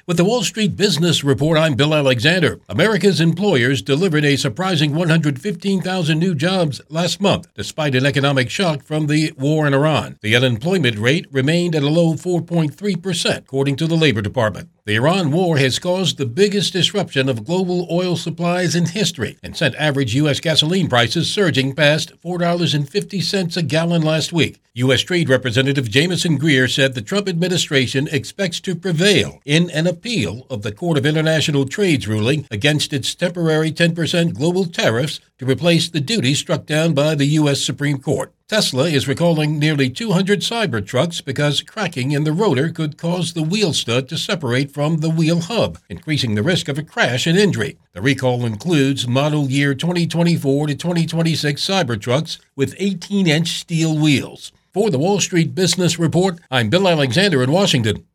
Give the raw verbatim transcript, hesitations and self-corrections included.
With the Wall Street Business Report, I'm Bill Alexander. America's employers delivered a surprising one hundred fifteen thousand new jobs last month, despite an economic shock from the war in Iran. The unemployment rate remained at a low four point three percent, according to the Labor Department. The Iran war has caused the biggest disruption of global oil supplies in history and sent average U S gasoline prices surging past four dollars and fifty cents a gallon last week. U S. Trade Representative Jamieson Greer said the Trump administration expects to prevail in an appeal of the Court of International Trade's ruling against its temporary ten percent global tariffs to replace the duties struck down by the U S. Supreme Court. Tesla is recalling nearly two hundred Cybertrucks because cracking in the rotor could cause the wheel stud to separate from the wheel hub, increasing the risk of a crash and injury. The recall includes model year twenty twenty-four to twenty twenty-six Cybertrucks with eighteen inch steel wheels. For the Wall Street Business Report, I'm Bill Alexander in Washington.